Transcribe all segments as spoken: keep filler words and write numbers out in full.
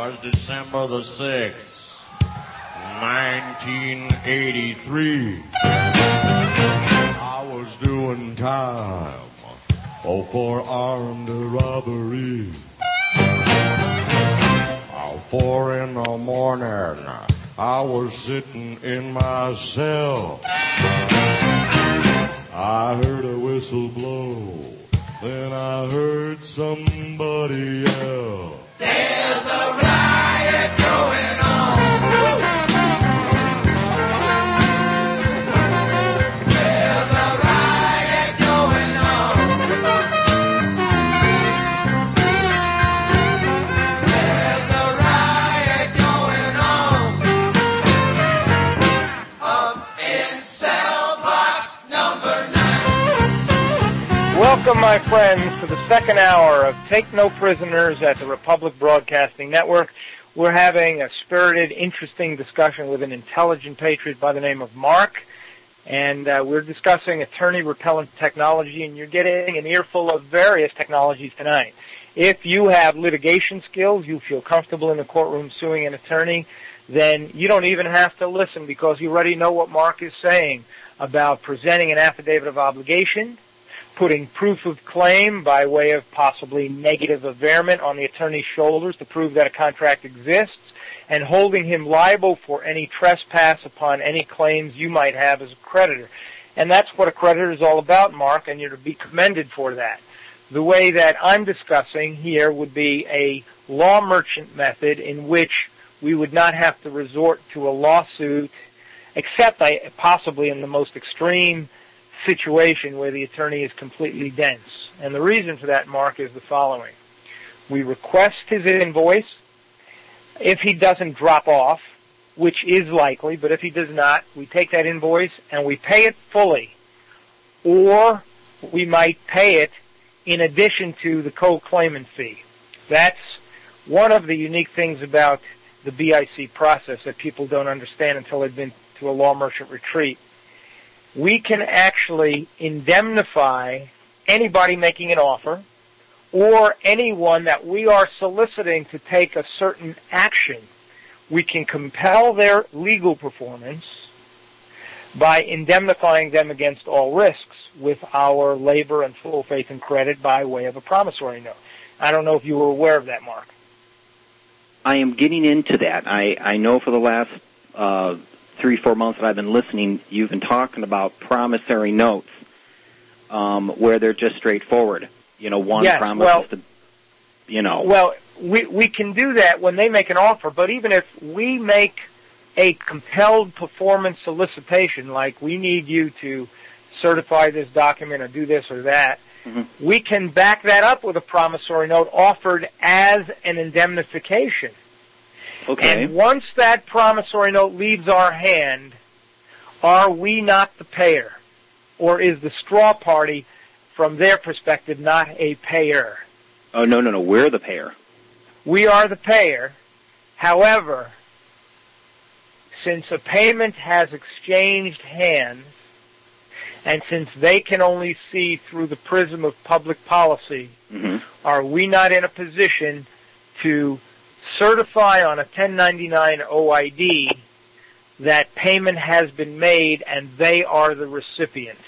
was December the sixth, nineteen eighty-three. I was doing time oh, for armed robbery. Oh, four in the morning, I was sitting in my cell. I heard a whistle blow, then I heard somebody yell. There's a riot going on. There's a riot going on. There's a riot going on. Up in cell block number nine. Welcome, my friends, to the second hour of Take No Prisoners at the Republic Broadcasting Network. We're having a spirited, interesting discussion with an intelligent patriot by the name of Mark, and uh, we're discussing attorney-repellent technology, and you're getting an earful of various technologies tonight. If you have litigation skills, you feel comfortable in the courtroom suing an attorney, then you don't even have to listen because you already know what Mark is saying about presenting an affidavit of obligation, putting proof of claim by way of possibly negative averment on the attorney's shoulders to prove that a contract exists, and holding him liable for any trespass upon any claims you might have as a creditor. And that's what a creditor is all about, Mark, and you're to be commended for that. The way that I'm discussing here would be a law merchant method in which we would not have to resort to a lawsuit, except I, possibly in the most extreme situation where the attorney is completely dense. And the reason for that, Mark, is the following. We request his invoice. If he doesn't drop off, which is likely, but if he does not, we take that invoice and we pay it fully. Or we might pay it in addition to the co-claimant fee. That's one of the unique things about the B I C process that people don't understand until they've been to a law merchant retreat. We can actually indemnify anybody making an offer or anyone that we are soliciting to take a certain action. We can compel their legal performance by indemnifying them against all risks with our labor and full faith and credit by way of a promissory note. I don't know if you were aware of that, Mark. I am getting into that. I, I know for the last uh, three, four months that I've been listening, you've been talking about promissory notes um, where they're just straightforward. You know, one yes, promises well, to, you know. Well, we, we can do that when they make an offer, but even if we make a compelled performance solicitation, like we need you to certify this document or do this or that, mm-hmm. we can back that up with a promissory note offered as an indemnification. Okay. And once that promissory note leaves our hand, are we not the payer? Or is the straw party, from their perspective, not a payer? Oh, no, no, no. We're the payer. We are the payer. However, since a payment has exchanged hands, and since they can only see through the prism of public policy, mm-hmm. are we not in a position to certify on a ten ninety-nine O I D that payment has been made and they are the recipient?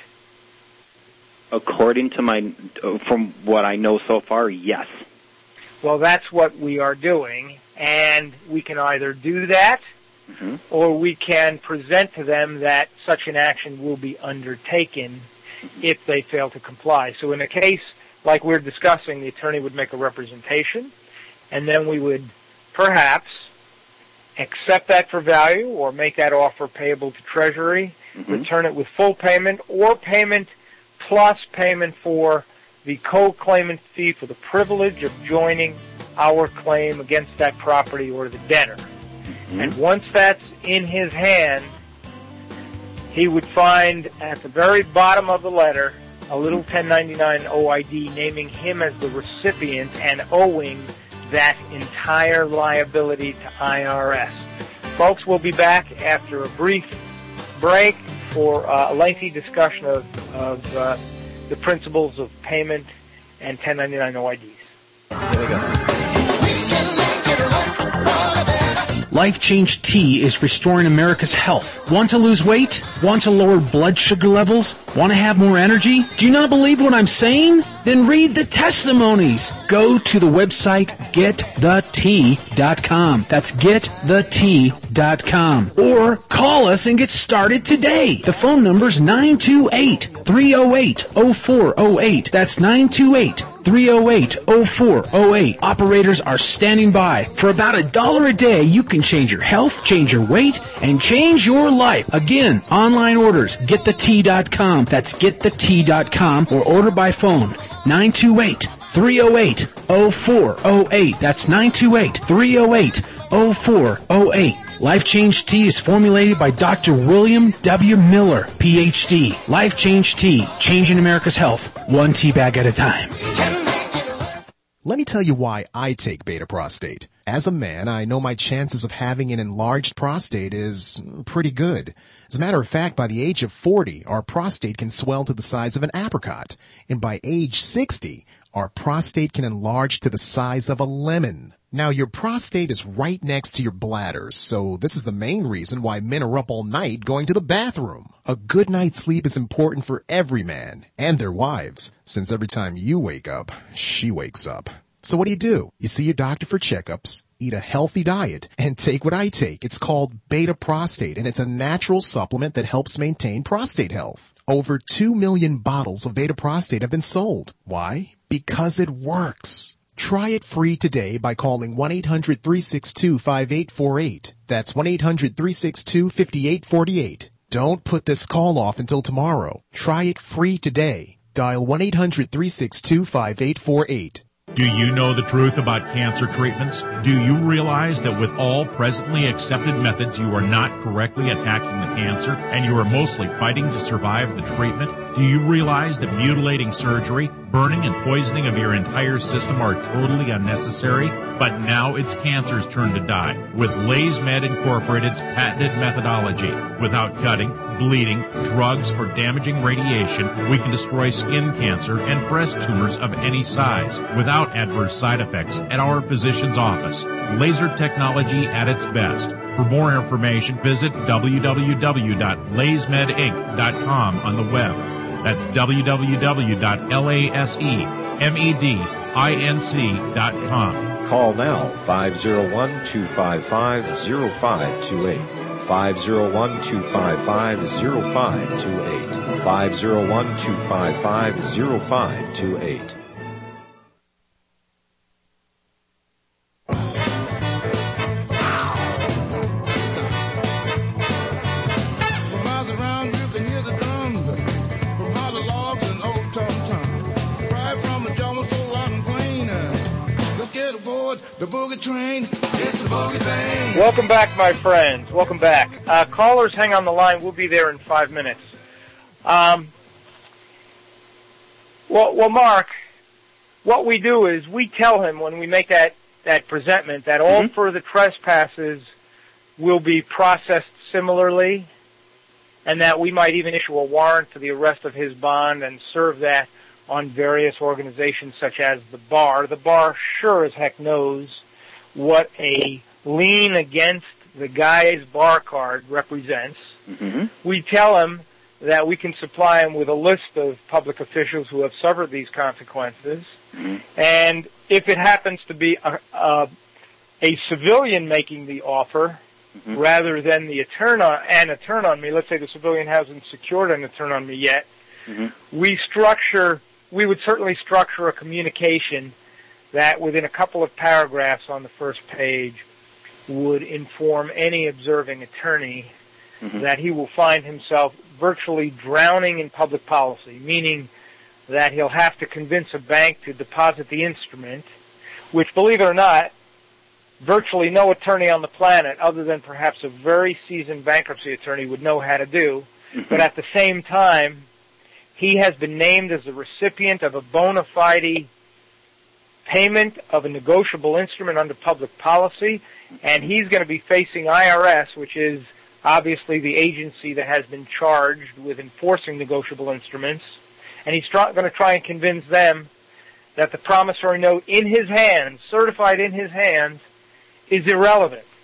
According to my, from what I know so far, yes. Well, that's what we are doing, and we can either do that, mm-hmm. or we can present to them that such an action will be undertaken if they fail to comply. So in a case like we're discussing, the attorney would make a representation, and then we would perhaps accept that for value or make that offer payable to Treasury, mm-hmm. return it with full payment or payment plus payment for the co-claimant fee for the privilege of joining our claim against that property or the debtor. Mm-hmm. And once that's in his hand, he would find at the very bottom of the letter a little ten ninety-nine O I D naming him as the recipient and owing that entire liability to I R S. Folks, we'll be back after a brief break for uh, a lengthy discussion of, of uh, the principles of payment and ten ninety-nine O I Ds. Here we go. We can make it right. Life Change Tea is restoring America's health. Want to lose weight? Want to lower blood sugar levels? Want to have more energy? Do you not believe what I'm saying? Then read the testimonies. Go to the website get the tea dot com. That's get the tea dot com. Or call us and get started today. The phone number's nine two eight, three oh eight, oh four oh eight. That's nine two eight, three oh eight, oh four oh eight. Operators are standing by. For about a dollar a day, you can change your health, change your weight, and change your life. Again, online orders, get the tea dot com. That's get the tea dot com, or order by phone, nine two eight, three oh eight, oh four oh eight. That's nine two eight, three oh eight, oh four oh eight. Life Change Tea is formulated by Doctor William W. Miller, P H D. Life Change Tea, changing America's health, one tea bag at a time. Let me tell you why I take Beta Prostate. As a man, I know my chances of having an enlarged prostate is pretty good. As a matter of fact, by the age of forty, our prostate can swell to the size of an apricot. And by age sixty, our prostate can enlarge to the size of a lemon. Now, your prostate is right next to your bladder, so this is the main reason why men are up all night going to the bathroom. A good night's sleep is important for every man and their wives, since every time you wake up, she wakes up. So what do you do? You see your doctor for checkups, eat a healthy diet, and take what I take. It's called Beta Prostate, and it's a natural supplement that helps maintain prostate health. Over two million bottles of Beta Prostate have been sold. Why? Because it works. Try it free today by calling one eight hundred, three six two, five eight four eight. That's one eight hundred, three six two, five eight four eight. Don't put this call off until tomorrow. Try it free today. Dial one eight hundred, three six two, five eight four eight. Do you know the truth about cancer treatments? Do you realize that with all presently accepted methods, you are not correctly attacking the cancer and you are mostly fighting to survive the treatment? Do you realize that mutilating surgery, burning and poisoning of your entire system are totally unnecessary? But now it's cancer's turn to die with LaysMed Incorporated's patented methodology. Without cutting, bleeding, drugs, or damaging radiation, we can destroy skin cancer and breast tumors of any size without adverse side effects at our physician's office. Laser technology at its best. For more information, visit w w w dot lays med inc dot com on the web. That's w w w dot lasemedinc dot com. Call now, five oh one, two five five, oh five two eight. five oh one, two five five, oh five two eight. five oh one, two five five, oh five two eight. The boogie train, it's the boogie thing. Welcome back, my friends. Welcome back. Uh, callers, hang on the line. We'll be there in five minutes. Um, well, well, Mark, what we do is we tell him when we make that, that presentment that all mm-hmm. further trespasses will be processed similarly, and that we might even issue a warrant for the arrest of his bond and serve that on various organizations such as the bar. The bar sure as heck knows what a lien against the guy's bar card represents. Mm-hmm. We tell him that we can supply him with a list of public officials who have suffered these consequences. Mm-hmm. And if it happens to be a, a, a civilian making the offer, mm-hmm. rather than the attorney, an attorney on me, let's say the civilian hasn't secured an attorney on me yet, mm-hmm. we structure we would certainly structure a communication that within a couple of paragraphs on the first page would inform any observing attorney mm-hmm. that he will find himself virtually drowning in public policy, meaning that he'll have to convince a bank to deposit the instrument, which, believe it or not, virtually no attorney on the planet, other than perhaps a very seasoned bankruptcy attorney, would know how to do. Mm-hmm. But at the same time, he has been named as the recipient of a bona fide payment of a negotiable instrument under public policy, and he's going to be facing I R S, which is obviously the agency that has been charged with enforcing negotiable instruments, and he's try- going to try and convince them that the promissory note in his hands, certified in his hands, is irrelevant.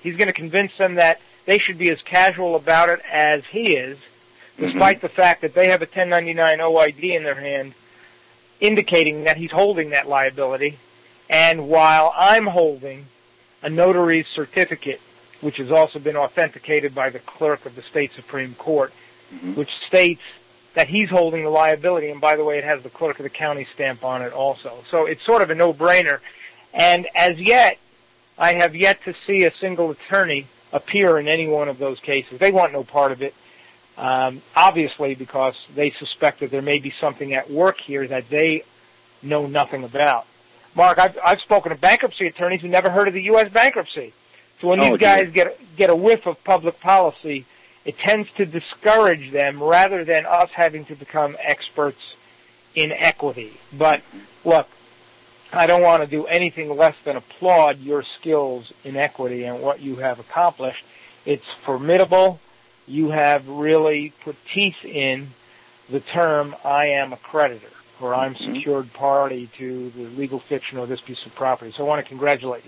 He's going to convince them that they should be as casual about it as he is, despite mm-hmm. the fact that they have a ten ninety-nine O I D in their hand, indicating that he's holding that liability, and while I'm holding a notary's certificate, which has also been authenticated by the clerk of the state Supreme Court, mm-hmm. which states that he's holding the liability, and by the way, it has the clerk of the county stamp on it also. So it's sort of a no-brainer. And as yet, I have yet to see a single attorney appear in any one of those cases. They want no part of it, um, obviously because they suspect that there may be something at work here that they know nothing about. Mark, I've, I've spoken to bankruptcy attorneys who never heard of the U S bankruptcy. So when oh, these guys get get a whiff of public policy, it tends to discourage them rather than us having to become experts in equity. But look, I don't want to do anything less than applaud your skills in equity and what you have accomplished. It's formidable. You have really put teeth in the term, I am a creditor, or I'm mm-hmm. secured party to the legal fiction of this piece of property. So I want to congratulate you.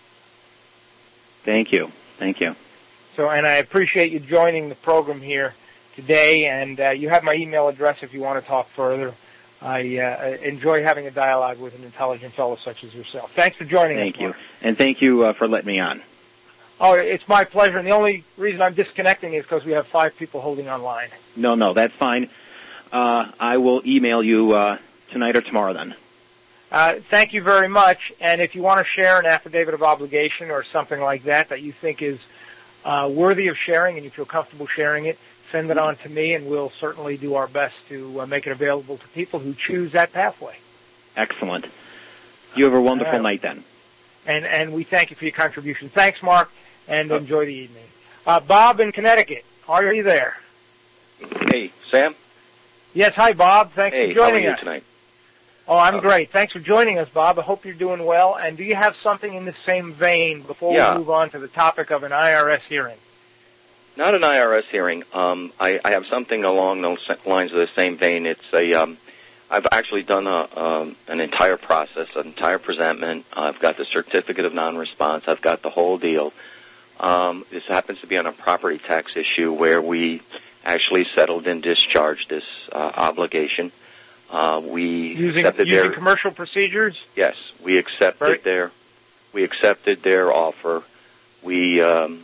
Thank you. Thank you. So, and I appreciate you joining the program here today, and uh, you have my email address if you want to talk further. I uh, enjoy having a dialogue with an intelligent fellow such as yourself. Thanks for joining thank us. Thank you. Mark. And thank you uh, for letting me on. Oh, it's my pleasure, and the only reason I'm disconnecting is because we have five people holding online. No, no, that's fine. Uh, I will email you uh, tonight or tomorrow then. Uh, thank you very much, and if you want to share an affidavit of obligation or something like that that you think is uh, worthy of sharing and you feel comfortable sharing it, send it on to me, and we'll certainly do our best to uh, make it available to people who choose that pathway. Excellent. You have a wonderful right. night then. And and we thank you for your contribution. Thanks, Mark, and oh. enjoy the evening. Uh, Bob in Connecticut, are you there? Hey, Sam? Yes, hi, Bob. Thanks hey, for joining how are you us. tonight? Oh, I'm um, great. Thanks for joining us, Bob. I hope you're doing well. And do you have something in the same vein before yeah. we move on to the topic of an I R S hearing? Not an I R S hearing. Um, I, I have something along those lines of the same vein. It's a, um, I've actually done a, um, an entire process, an entire presentment. I've got the certificate of non-response. I've got the whole deal. Um, this happens to be on a property tax issue where we actually settled and discharged this uh, obligation. Uh, we using, accepted using their commercial procedures. Yes, we accepted right. their we accepted their offer. We um,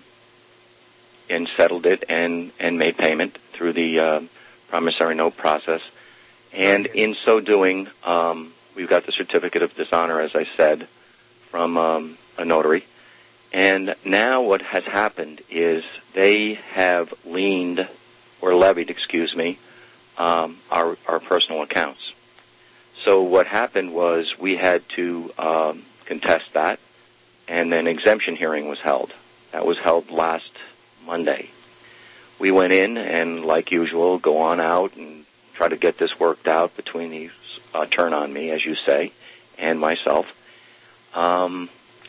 and settled it and and made payment through the uh, promissory note process. And in so doing, um, we've got the certificate of dishonor, as I said, from um, a notary. And now what has happened is they have liened or levied, excuse me. Um, our, our personal accounts. So what happened was we had to um, contest that, and an exemption hearing was held. That was held last Monday. We went in and, like usual, go on out and try to get this worked out between the uh, turn on me, as you say, and myself. Um,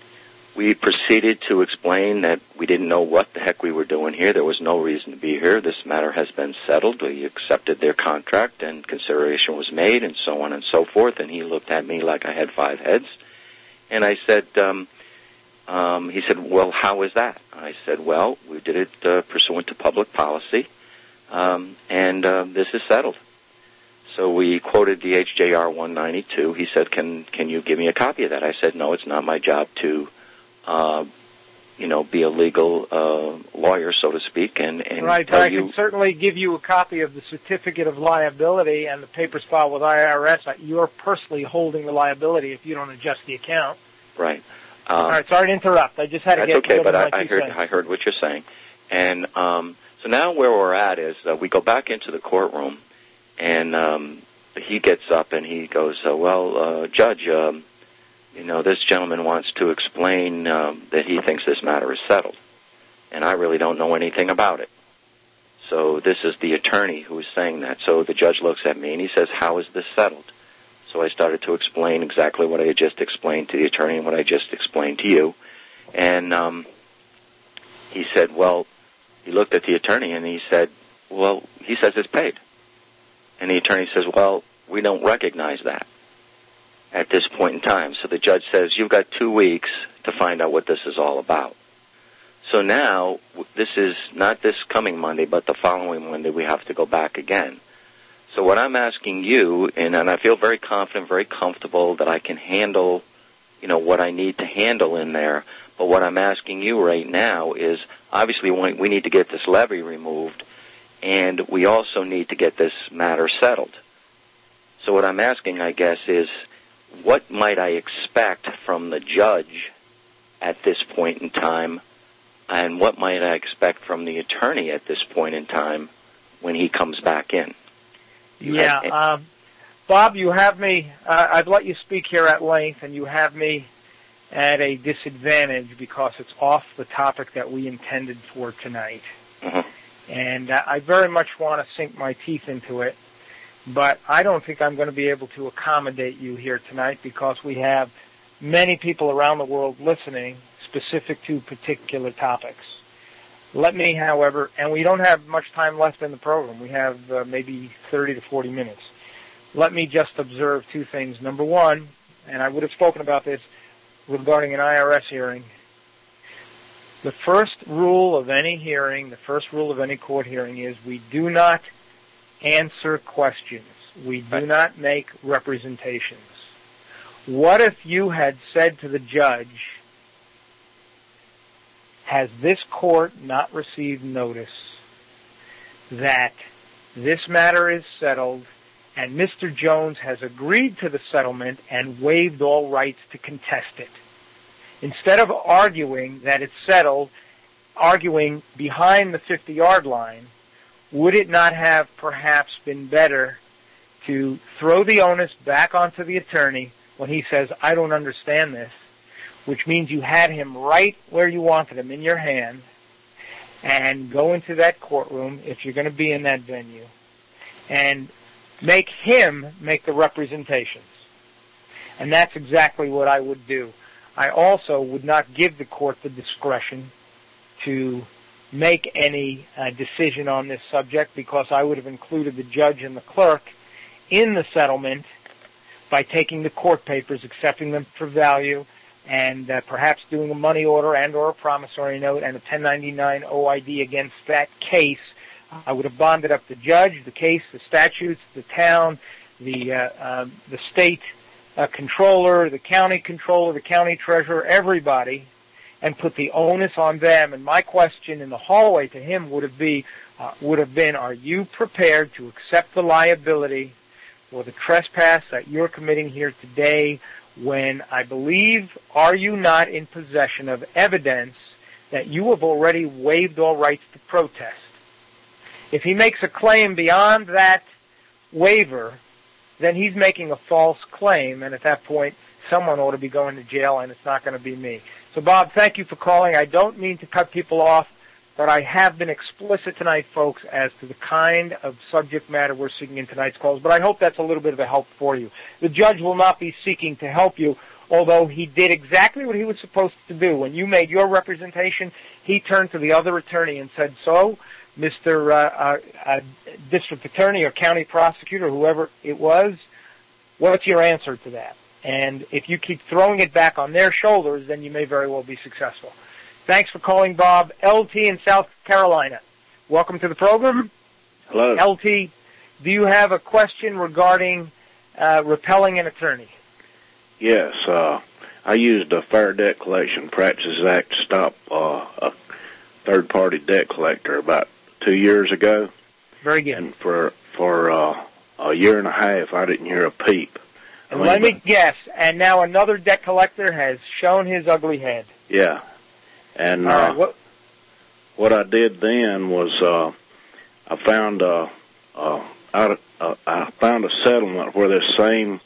we proceeded to explain that we didn't know what the heck we were doing here. There was no reason to be here. This matter has been settled. We accepted their contract, and consideration was made, and so on and so forth. And he looked at me like I had five heads. And I said, um, um, he said, well, how is that? I said, well, we did it uh, pursuant to public policy, um, and uh, this is settled. So we quoted the H J R one ninety-two. He said, can can you give me a copy of that? I said, no, it's not my job to Uh, you know, be a legal uh, lawyer, so to speak, and, and right. tell I you... can certainly give you a copy of the certificate of liability and the papers filed with I R S. You're personally holding the liability if you don't adjust the account. Right. Um, All right. Sorry to interrupt. I just had to that's get. okay, but I, I heard saying. I heard what you're saying, and um, so now where we're at is uh, we go back into the courtroom, and um, he gets up and he goes, uh, "Well, uh, Judge." Um, You know, this gentleman wants to explain um, that he thinks this matter is settled, and I really don't know anything about it. So this is the attorney who is saying that. So the judge looks at me and he says, how is this settled? So I started to explain exactly what I had just explained to the attorney and what I just explained to you. And um, he said, well, he looked at the attorney and he said, well, he says it's paid. And the attorney says, well, we don't recognize that at this point in time. So the judge says, you've got two weeks to find out what this is all about. So now, this is not this coming Monday, but the following Monday, we have to go back again. So what I'm asking you, and, and I feel very confident, very comfortable that I can handle, you know, what I need to handle in there. But what I'm asking you right now is, obviously, we, we need to get this levy removed, and we also need to get this matter settled. So what I'm asking, I guess, is what might I expect from the judge at this point in time, and what might I expect from the attorney at this point in time when he comes back in? You yeah, have, um, Bob, you have me, uh, I've let you speak here at length, and you have me at a disadvantage because it's off the topic that we intended for tonight. Mm-hmm. And uh, I very much want to sink my teeth into it, but I don't think I'm going to be able to accommodate you here tonight because we have many people around the world listening specific to particular topics. Let me, however, and we don't have much time left in the program. We have uh, maybe thirty to forty minutes. Let me just observe two things. Number one, and I would have spoken about this regarding an I R S hearing, the first rule of any hearing, the first rule of any court hearing is we do not answer questions. We do not make representations. What if you had said to the judge, has this court not received notice that this matter is settled and Mister Jones has agreed to the settlement and waived all rights to contest it? Instead of arguing that it's settled, arguing behind the fifty-yard line, would it not have perhaps been better to throw the onus back onto the attorney when he says, I don't understand this, which means you had him right where you wanted him, in your hand, and go into that courtroom, if you're going to be in that venue, and make him make the representations. And that's exactly what I would do. I also would not give the court the discretion to make any uh, decision on this subject because I would have included the judge and the clerk in the settlement by taking the court papers, accepting them for value, and uh, perhaps doing a money order and or a promissory note and a ten ninety-nine O I D against that case. I would have bonded up the judge, the case, the statutes, the town, the uh, uh, the state uh, controller, the county controller, the county treasurer, everybody, and put the onus on them. And my question in the hallway to him would have be uh, would have been, are you prepared to accept the liability for the trespass that you're committing here today? When I believe, are you not in possession of evidence that you have already waived all rights to protest? If he makes a claim beyond that waiver, then he's making a false claim, and at that point, someone ought to be going to jail, and it's not going to be me. So, Bob, thank you for calling. I don't mean to cut people off, but I have been explicit tonight, folks, as to the kind of subject matter we're seeking in tonight's calls, but I hope that's a little bit of a help for you. The judge will not be seeking to help you, although he did exactly what he was supposed to do. When you made your representation, he turned to the other attorney and said, so, Mister Uh, uh, uh, District Attorney or County Prosecutor, whoever it was, what's your answer to that? And if you keep throwing it back on their shoulders, then you may very well be successful. Thanks for calling, Bob. L T in South Carolina. Welcome to the program. Hello. L T, do you have a question regarding uh, repelling an attorney? Yes. Uh, I used the Fair Debt Collection Practices Act to stop uh, a third-party debt collector about two years ago. Very good. And for, for uh, a year and a half, I didn't hear a peep. And I mean, let me guess, and now another debt collector has shown his ugly head. Yeah. And All right, uh, what? what I did then was uh, I found uh, uh, out uh, I found a settlement where this same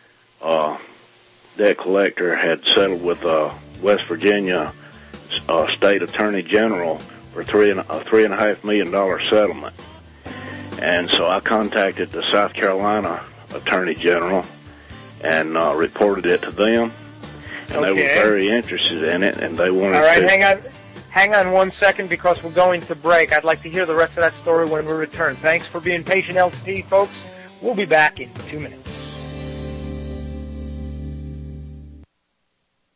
uh, debt collector had settled with uh, West Virginia uh, State Attorney General for three and a three and a half million dollar settlement. And so I contacted the South Carolina Attorney General and uh, reported it to them. And okay. They were very interested in it, and they wanted All right, to... hang on, hang on one second because we're going to break. I'd like to hear the rest of that story when we return. Thanks for being patient, L T, folks. We'll be back in two minutes.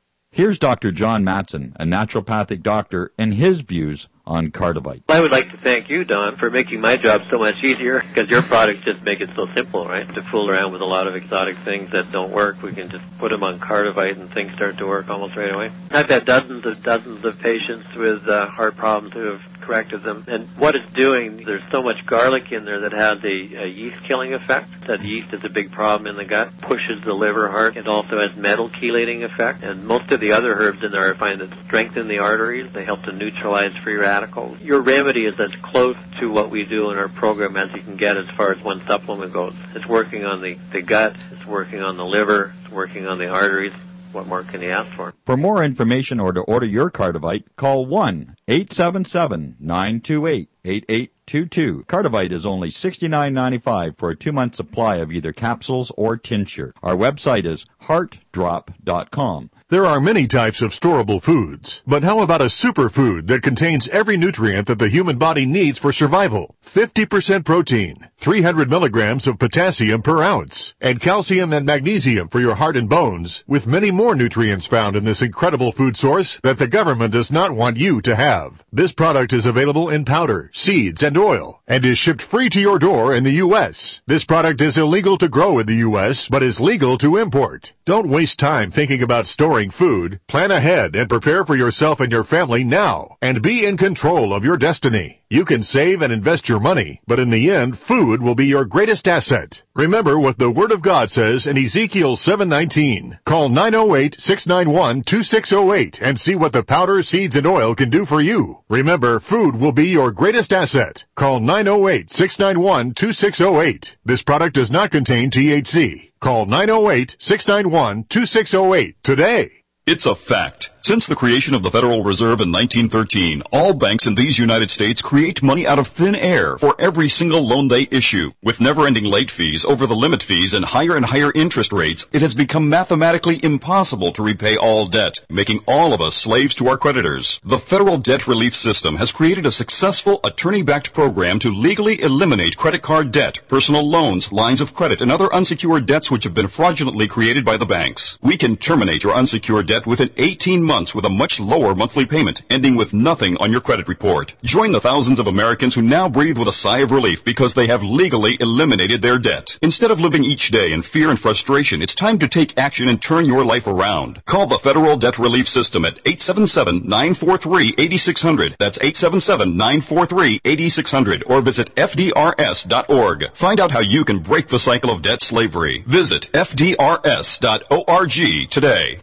Here's Doctor John Matson, a naturopathic doctor, and his views on Cardivite. I would like to thank you, Don, for making my job so much easier, because your products just make it so simple, right? To fool around with a lot of exotic things that don't work, we can just put them on Cardivite and things start to work almost right away. I've had dozens of dozens of patients with uh, heart problems who have corrected them. And what it's doing, there's so much garlic in there that has a, a yeast-killing effect. That yeast is a big problem in the gut, pushes the liver hard. It also has metal chelating effect. And most of the other herbs in there I find that strengthen the arteries. They help to neutralize free radicals. Your remedy is as close to what we do in our program as you can get as far as one supplement goes. It's working on the, the gut, it's working on the liver, it's working on the arteries. What more can you ask for? For more information or to order your Cardivite, call one eight seven seven, nine two eight, eight eight two two. Cardivite is only sixty-nine ninety-five for a two-month supply of either capsules or tincture. Our website is heart drop dot com. There are many types of storable foods, but how about a superfood that contains every nutrient that the human body needs for survival? fifty percent protein, three hundred milligrams of potassium per ounce, and calcium and magnesium for your heart and bones, with many more nutrients found in this incredible food source that the government does not want you to have. This product is available in powder, seeds, and oil, and is shipped free to your door in the U S. This product is illegal to grow in the U S, but is legal to import. Don't waste time thinking about storing food. Plan ahead and prepare for yourself and your family now, and be in control of your destiny. You can save and invest your money, but in the end, food will be your greatest asset. Remember what the Word of God says in Ezekiel seven nineteen. Call nine oh eight, six nine one, two six oh eight and see what the powder, seeds, and oil can do for you. Remember, food will be your greatest asset. Call nine oh eight, six nine one, two six oh eight. This product does not contain T H C. Call nine oh eight, six nine one, two six oh eight today. It's a fact. Since the creation of the Federal Reserve in nineteen thirteen, all banks in these United States create money out of thin air for every single loan they issue. With never-ending late fees, over the limit fees, and higher and higher interest rates, it has become mathematically impossible to repay all debt, making all of us slaves to our creditors. The Federal Debt Relief System has created a successful attorney-backed program to legally eliminate credit card debt, personal loans, lines of credit, and other unsecured debts which have been fraudulently created by the banks. We can terminate your unsecured debt within eighteen months with a much lower monthly payment, ending with nothing on your credit report. Join the thousands of Americans who now breathe with a sigh of relief because they have legally eliminated their debt. Instead of living each day in fear and frustration, it's time to take action and turn your life around. Call the Federal Debt Relief System at eight seven seven, nine four three, eight six zero zero. That's eight seven seven, nine four three, eight six zero zero. Or visit F D R S dot org. Find out how you can break the cycle of debt slavery. Visit F D R S dot org today.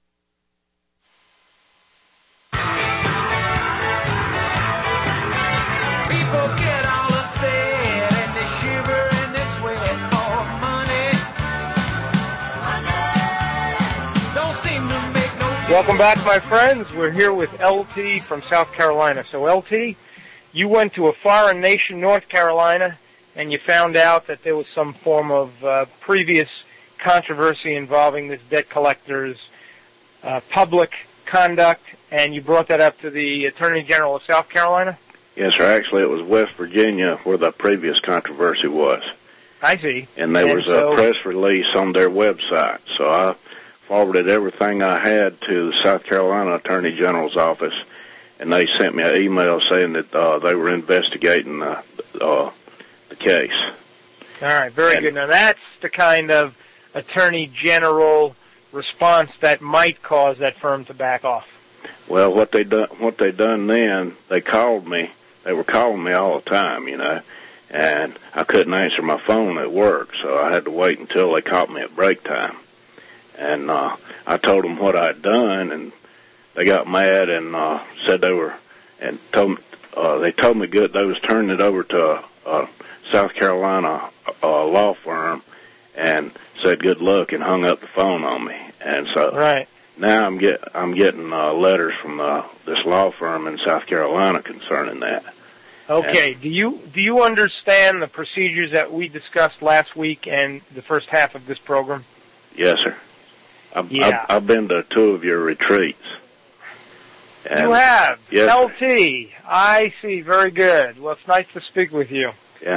Welcome back, my friends. We're here with L T from South Carolina. So, L T, you went to a foreign nation, North Carolina, and you found out that there was some form of uh, previous controversy involving this debt collector's uh, public conduct, and you brought that up to the Attorney General of South Carolina? Yes, sir. Actually, it was West Virginia where the previous controversy was. I see. And there and was so, a press release on their website. So I forwarded everything I had to the South Carolina Attorney General's office, and they sent me an email saying that uh, they were investigating uh, uh, the case. All right, very and, good. Now, that's the kind of Attorney General response that might cause that firm to back off. Well, what they done, what they done then, they called me. They were calling me all the time, you know, and I couldn't answer my phone at work, so I had to wait until they caught me at break time. And uh, I told them what I'd done, and they got mad and uh, said they were, and told uh, they told me good they was turning it over to a, a South Carolina uh, law firm, and said good luck and hung up the phone on me. And so right. now I'm get I'm getting uh, letters from uh, this law firm in South Carolina concerning that. Okay. And, do you do you understand the procedures that we discussed last week and the first half of this program? Yes, sir. I've, yeah. I've, I've been to two of your retreats. And you have? Yes, L T. I see. Very good. Well, it's nice to speak with you. Yeah.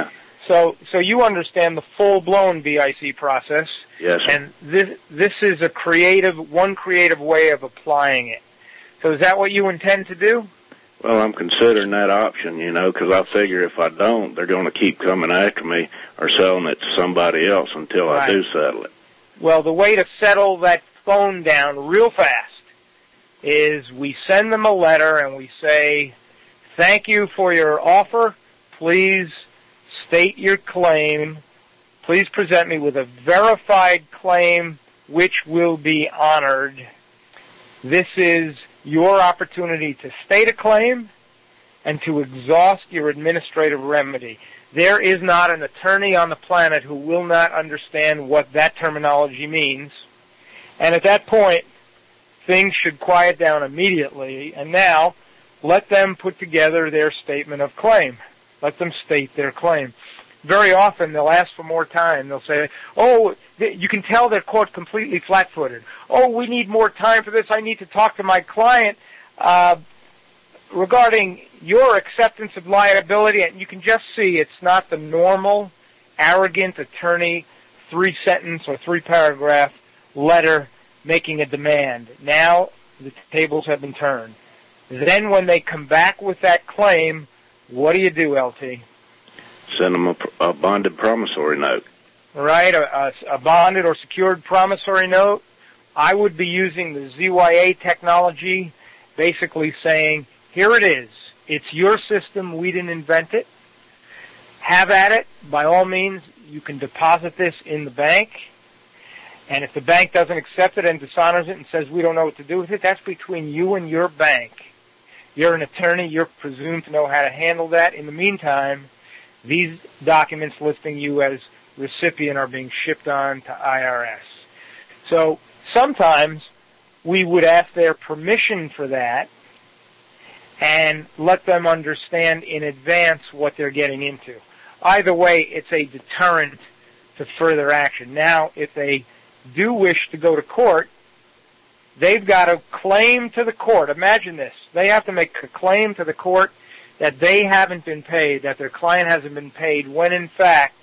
So, so you understand the full-blown B I C process. Yes, sir. And this, this is a creative, one creative way of applying it. So is that what you intend to do? Well, I'm considering that option, you know, because I figure if I don't, they're going to keep coming after me or selling it to somebody else until Right. I do settle it. Well, the way to settle that phone down real fast is we send them a letter and we say, thank you for your offer. Please state your claim. Please present me with a verified claim which will be honored. This is your opportunity to state a claim and to exhaust your administrative remedy. There is not an attorney on the planet who will not understand what that terminology means. And at that point, things should quiet down immediately. And now, let them put together their statement of claim. Let them state their claim. Very often, they'll ask for more time. They'll say, oh, you can tell they're caught completely flat-footed. Oh, we need more time for this. I need to talk to my client uh, regarding your acceptance of liability. And you can just see it's not the normal, arrogant attorney three-sentence or three-paragraph letter making a demand. Now the tables have been turned. Then when they come back with that claim, what do you do, L T? Send them a, a bonded promissory note. Right, a, a, a bonded or secured promissory note. I would be using the Z Y A technology, basically saying, here it is. It's your system. We didn't invent it. Have at it. By all means, you can deposit this in the bank. And if the bank doesn't accept it and dishonors it and says we don't know what to do with it, that's between you and your bank. You're an attorney. You're presumed to know how to handle that. In the meantime, these documents listing you as recipient are being shipped on to I R S. So sometimes we would ask their permission for that and let them understand in advance what they're getting into. Either way, it's a deterrent to further action. Now, if they do wish to go to court, they've got to claim to the court. Imagine this. They have to make a claim to the court that they haven't been paid, that their client hasn't been paid, when in fact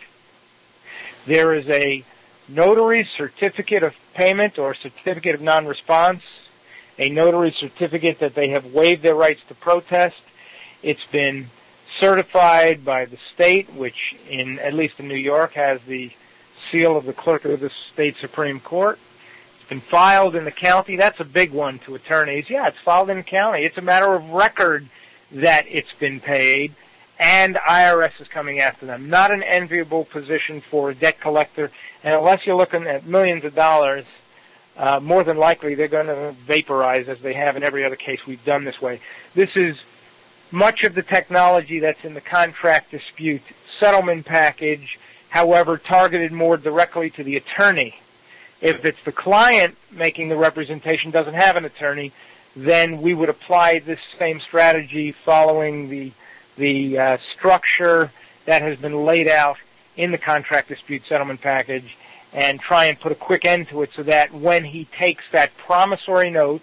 there is a notary certificate of payment or certificate of non-response, a notary certificate that they have waived their rights to protest. It's been certified by the state, which in at least in New York has the seal of the clerk of the state Supreme Court. It's been filed in the county. That's a big one to attorneys. Yeah, it's filed in the county. It's a matter of record that it's been paid, and I R S is coming after them. Not an enviable position for a debt collector, and unless you're looking at millions of dollars, uh, more than likely they're going to vaporize, as they have in every other case we've done this way. This is much of the technology that's in the contract dispute settlement package, however, targeted more directly to the attorney. If it's the client making the representation, doesn't have an attorney, then we would apply this same strategy following the the uh, structure that has been laid out in the contract dispute settlement package and try and put a quick end to it so that when he takes that promissory note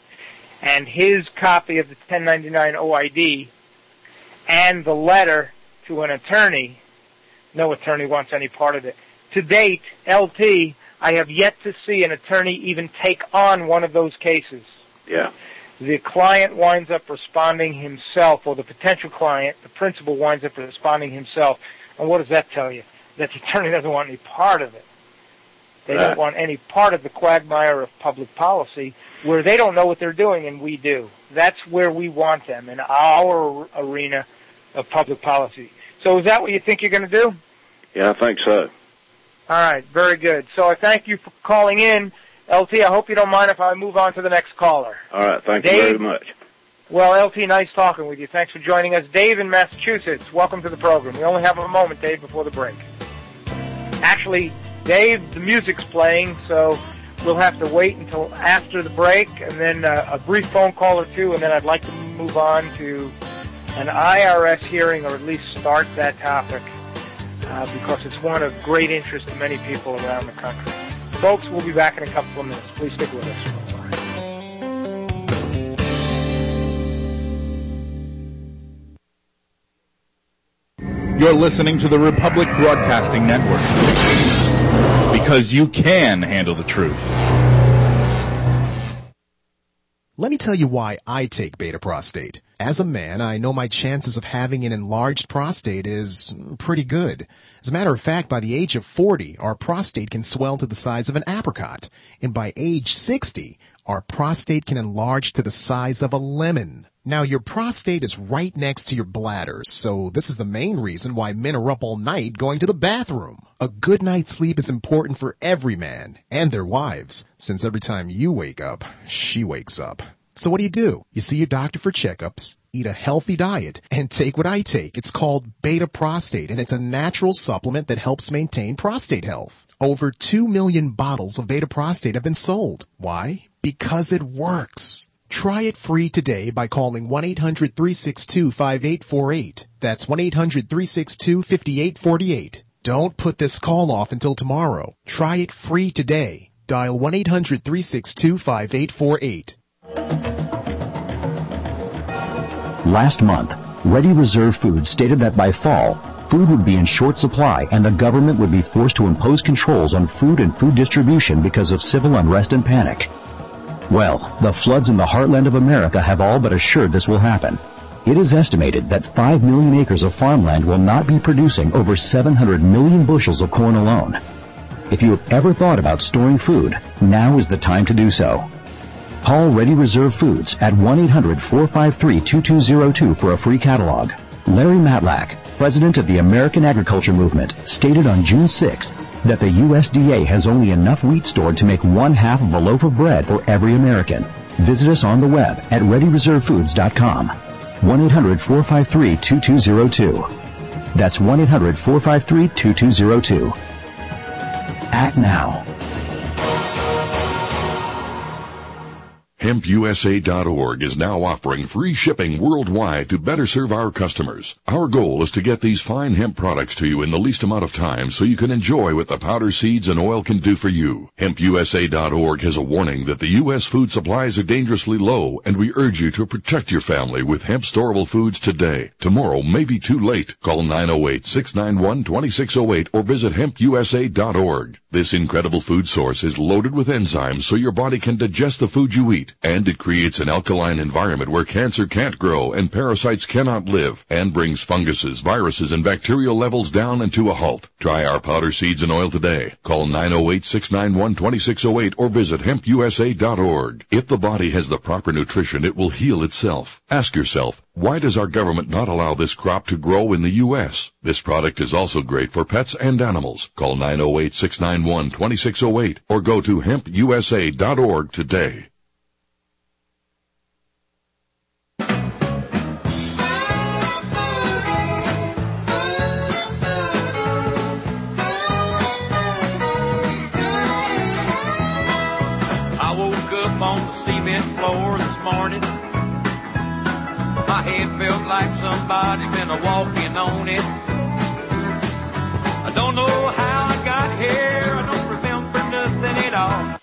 and his copy of the ten ninety-nine O I D and the letter to an attorney, no attorney wants any part of it. To date, L T, I have yet to see an attorney even take on one of those cases. Yeah. The client winds up responding himself, or the potential client, the principal, winds up responding himself. And what does that tell you? That the attorney doesn't want any part of it. They Right. don't want any part of the quagmire of public policy where they don't know what they're doing and we do. That's where we want them, in our arena of public policy. So is that what you think you're going to do? Yeah, I think so. All right, very good. So I thank you for calling in. L T, I hope you don't mind if I move on to the next caller. All right, thank Dave, you very much. Well, L T, nice talking with you. Thanks for joining us. Dave in Massachusetts, welcome to the program. We only have a moment, Dave, before the break. Actually, Dave, the music's playing, so we'll have to wait until after the break, and then uh, a brief phone call or two, and then I'd like to move on to an I R S hearing, or at least start that topic, uh, because it's one of great interest to many people around the country. Folks, we'll be back in a couple of minutes. Please stick with us. You're listening to the Republic Broadcasting Network. Because you can handle the truth. Let me tell you why I take Beta Prostate. As a man, I know my chances of having an enlarged prostate is pretty good. As a matter of fact, by the age of forty, our prostate can swell to the size of an apricot. And by age sixty, our prostate can enlarge to the size of a lemon. Now, your prostate is right next to your bladder, so this is the main reason why men are up all night going to the bathroom. A good night's sleep is important for every man and their wives, since every time you wake up, she wakes up. So what do you do? You see your doctor for checkups, eat a healthy diet, and take what I take. It's called Beta Prostate, and it's a natural supplement that helps maintain prostate health. Over two million bottles of Beta Prostate have been sold. Why? Because it works. Try it free today by calling one eight hundred three six two five eight four eight. That's one eight hundred three six two five eight four eight. Don't put this call off until tomorrow. Try it free today. Dial one eight hundred three six two five eight four eight. Last month, Ready Reserve Foods stated that by fall, food would be in short supply and the government would be forced to impose controls on food and food distribution because of civil unrest and panic. Well, the floods in the heartland of America have all but assured this will happen. It is estimated that five million acres of farmland will not be producing over seven hundred million bushels of corn alone. If you have ever thought about storing food, now is the time to do so. Call Ready Reserve Foods at one eight hundred four five three two two zero two for a free catalog. Larry Matlack, president of the American Agriculture Movement, stated on June sixth that the U S D A has only enough wheat stored to make one half of a loaf of bread for every American. Visit us on the web at ready reserve foods dot com. one eight hundred four five three two two zero two. That's one eight hundred four five three two two zero two. Act now. hemp U S A dot org is now offering free shipping worldwide to better serve our customers. Our goal is to get these fine hemp products to you in the least amount of time so you can enjoy what the powder, seeds, and oil can do for you. hemp U S A dot org has a warning that the U S food supplies are dangerously low, and we urge you to protect your family with hemp storable foods today. Tomorrow may be too late. Call nine oh eight, six nine one, two six oh eight or visit hemp U S A dot org. This incredible food source is loaded with enzymes so your body can digest the food you eat. And it creates an alkaline environment where cancer can't grow and parasites cannot live, and brings funguses, viruses, and bacterial levels down and to a halt. Try our powder, seeds, and oil today. Call nine oh eight, six nine one, two six oh eight or visit hemp U S A dot org. If the body has the proper nutrition, it will heal itself. Ask yourself, why does our government not allow this crop to grow in the U S? This product is also great for pets and animals. Call nine oh eight, six nine one, two six oh eight or go to hemp U S A dot org today. On the cement floor this morning, my head felt like somebody been a walking on it. I don't know how I got here, I don't remember nothing at all.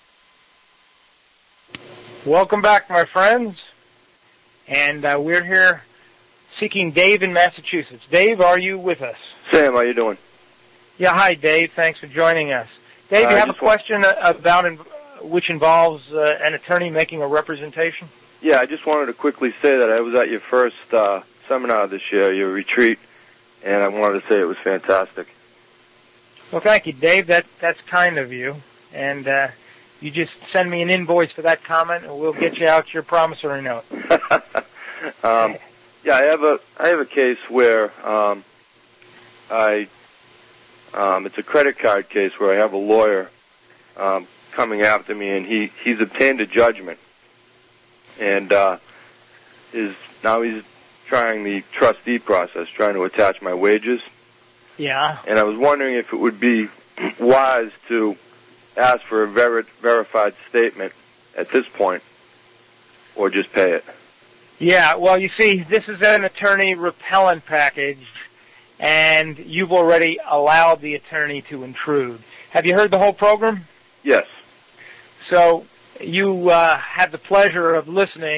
Welcome back, my friends, and uh, we're here seeking Dave in Massachusetts. Dave, are you with us? Sam, how you doing? Yeah, hi, Dave. Thanks for joining us. Dave, uh, you have a question want... about in, which involves uh, an attorney making a representation? Yeah, I just wanted to quickly say that I was at your first uh, seminar this year, your retreat, and I wanted to say it was fantastic. Well, thank you, Dave. That that's kind of you. And uh, you just send me an invoice for that comment, and we'll get you out your promissory note. um, yeah, I have a I have a case where um, I um, it's a credit card case where I have a lawyer um, coming after me, and he he's obtained a judgment, and uh, is now he's trying the trustee process, trying to attach my wages. Yeah. And I was wondering if it would be wise to ask for a ver- verified statement at this point, or just pay it. Yeah, well, you see, this is an attorney repellent package, and you've already allowed the attorney to intrude. Have you heard the whole program? Yes. So you uh, had the pleasure of listening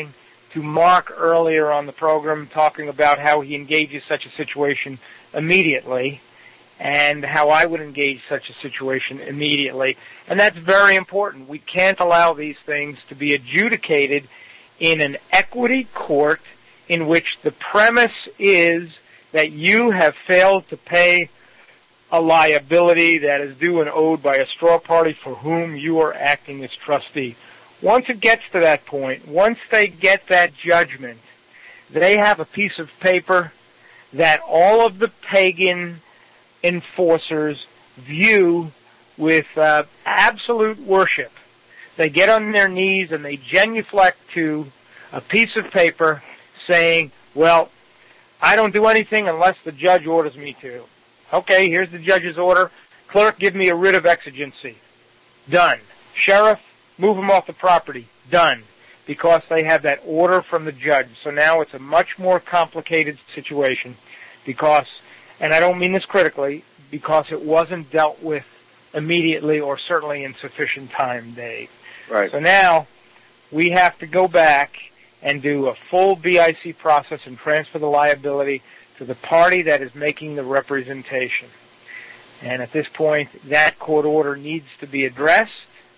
to Mark earlier on the program, talking about how he engages such a situation immediately and how I would engage such a situation immediately. And that's very important. We can't allow these things to be adjudicated in an equity court in which the premise is that you have failed to pay a liability that is due and owed by a straw party for whom you are acting as trustee. Once it gets to that point, once they get that judgment, they have a piece of paper that all of the pagan enforcers view with uh, absolute worship. They get on their knees and they genuflect to a piece of paper saying, well, I don't do anything unless the judge orders me to. Okay, here's the judge's order. Clerk, give me a writ of exigency. Done. Sheriff, move them off the property. Done. Because they have that order from the judge. So now it's a much more complicated situation because, and I don't mean this critically, because it wasn't dealt with immediately or certainly in sufficient time, Dave. Right. So now we have to go back and do a full B I C process and transfer the liability to the party that is making the representation. And at this point, that court order needs to be addressed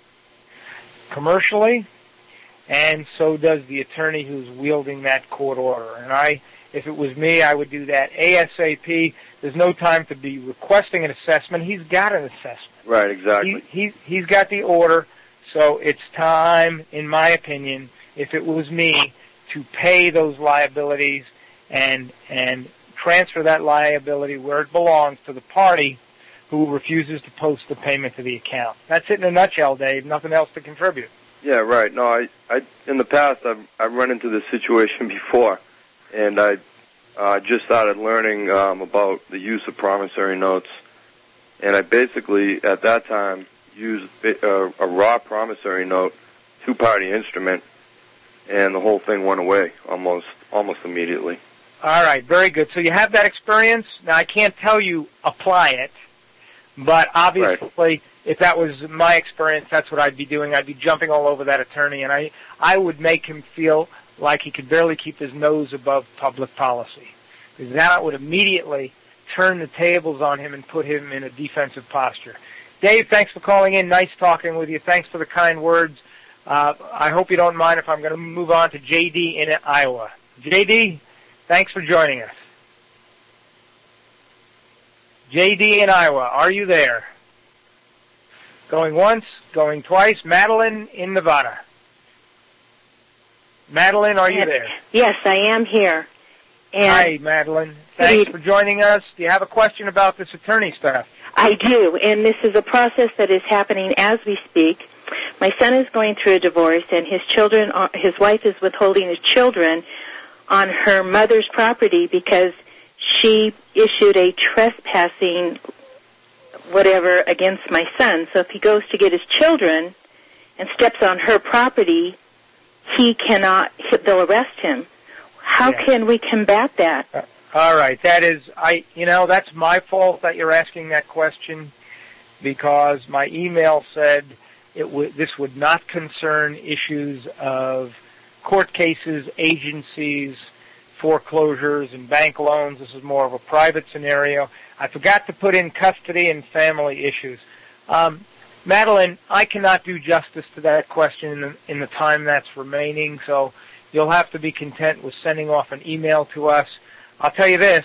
commercially, and so does the attorney who's wielding that court order. And I, if it was me, I would do that ASAP. There's no time to be requesting an assessment. He's got an assessment. Right, exactly. He, he, he's got the order, so it's time, in my opinion, if it was me, to pay those liabilities and and transfer that liability where it belongs to the party who refuses to post the payment to the account. That's it in a nutshell, Dave. Nothing else to contribute. Yeah, right. No, I, I in the past I've I've run into this situation before, and I uh, just started learning um, about the use of promissory notes, and I basically at that time used a, a raw promissory note, two-party instrument, and the whole thing went away almost almost immediately. All right, very good. So you have that experience. Now I can't tell you apply it. But obviously, right. If that was my experience, that's what I'd be doing. I'd be jumping all over that attorney, and I, I would make him feel like he could barely keep his nose above public policy. Because that would immediately turn the tables on him and put him in a defensive posture. Dave, thanks for calling in. Nice talking with you. Thanks for the kind words. Uh, I hope you don't mind if I'm going to move on to J D in Iowa. J D, thanks for joining us. J D in Iowa, are you there? Going once, going twice. Madeline in Nevada. Madeline, are you there? Yes, I am here. And Hi, Madeline. Thanks for joining us. Do you have a question about this attorney stuff? I do, and this is a process that is happening as we speak. My son is going through a divorce, and his children, are, his wife is withholding his children on her mother's property because she issued a trespassing whatever against my son. So if he goes to get his children and steps on her property, he cannot, they'll arrest him. How yeah. can we combat that? Uh, all right. That is, I, you know, that's my fault that you're asking that question because my email said it w- this would not concern issues of court cases, agencies, foreclosures, and bank loans. This is more of a private scenario. I forgot to put in custody and family issues. Um, Madeline, I cannot do justice to that question in the, in the time that's remaining, so you'll have to be content with sending off an email to us. I'll tell you this,